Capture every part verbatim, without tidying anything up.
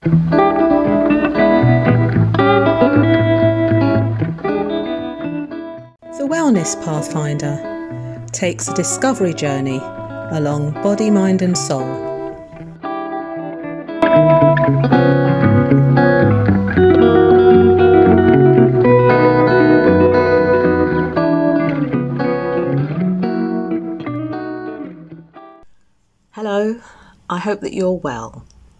The Wellness Pathfinder takes a discovery journey along body, mind and soul. Hello, I hope that you're well.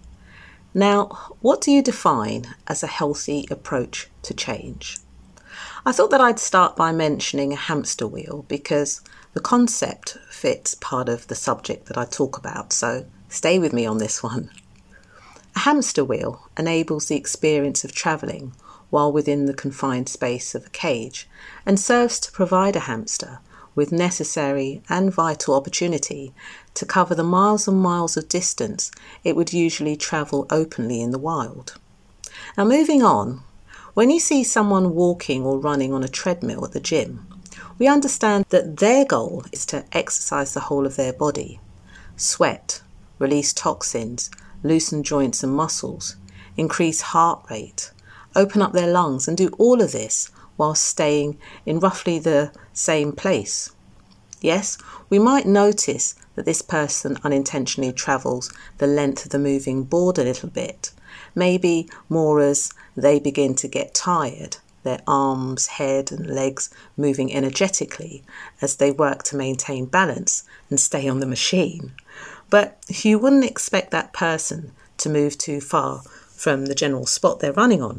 Now, what do you define as a healthy approach to change? I thought that I'd start by mentioning a hamster wheel because the concept fits part of the subject that I talk about, so stay with me on this one. A hamster wheel enables the experience of travelling while within the confined space of a cage and serves to provide a hamster with necessary and vital opportunity to cover the miles and miles of distance it would usually travel openly in the wild. Now, moving on, when you see someone walking or running on a treadmill at the gym, we understand that their goal is to exercise the whole of their body, sweat, release toxins, loosen joints and muscles, increase heart rate, open up their lungs, and do all of this while staying in roughly the same place. Yes, we might notice that this person unintentionally travels the length of the moving board a little bit, maybe more as they begin to get tired, their arms, head and legs moving energetically as they work to maintain balance and stay on the machine. But you wouldn't expect that person to move too far from the general spot they're running on.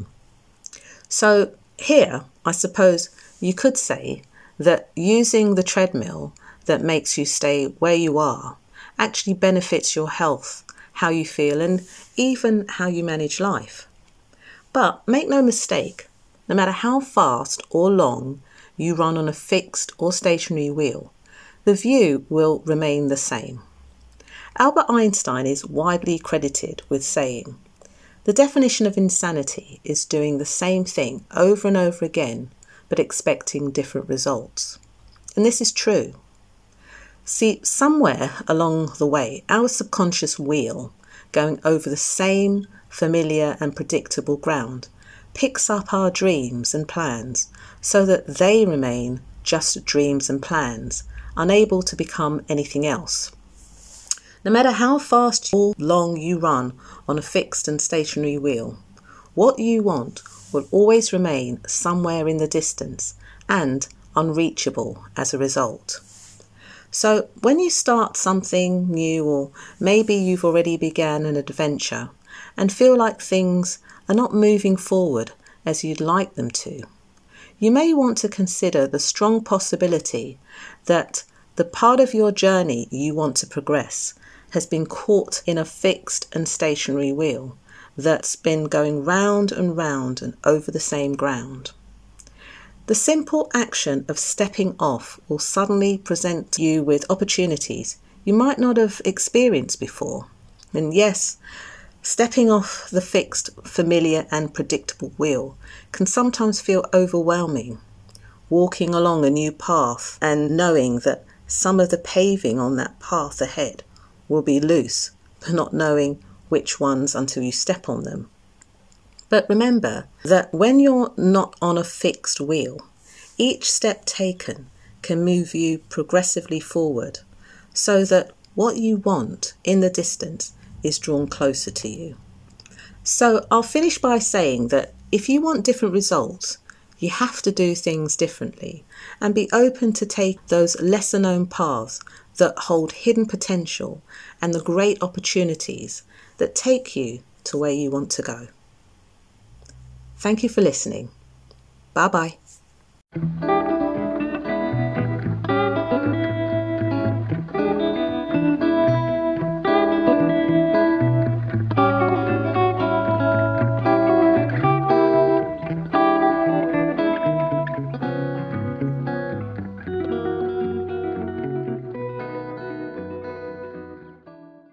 So here, I suppose you could say that using the treadmill that makes you stay where you are actually benefits your health, how you feel, and even how you manage life. But make no mistake, no matter how fast or long you run on a fixed or stationary wheel, the view will remain the same. Albert Einstein is widely credited with saying, "The definition of insanity is doing the same thing over and over again, but expecting different results." And this is true. See, somewhere along the way, our subconscious wheel, going over the same familiar and predictable ground, picks up our dreams and plans so that they remain just dreams and plans, unable to become anything else. No matter how fast or long you run on a fixed and stationary wheel, what you want will always remain somewhere in the distance and unreachable as a result. So when you start something new, or maybe you've already began an adventure and feel like things are not moving forward as you'd like them to, you may want to consider the strong possibility that the part of your journey you want to progress has been caught in a fixed and stationary wheel that's been going round and round and over the same ground. The simple action of stepping off will suddenly present you with opportunities you might not have experienced before. And yes, stepping off the fixed, familiar and predictable wheel can sometimes feel overwhelming. Walking along a new path and knowing that some of the paving on that path ahead will be loose, but not knowing which ones until you step on them. But remember that when you're not on a fixed wheel, each step taken can move you progressively forward so that what you want in the distance is drawn closer to you. So I'll finish by saying that if you want different results, you have to do things differently and be open to take those lesser known paths that hold hidden potential and the great opportunities that take you to where you want to go. Thank you for listening. Bye bye.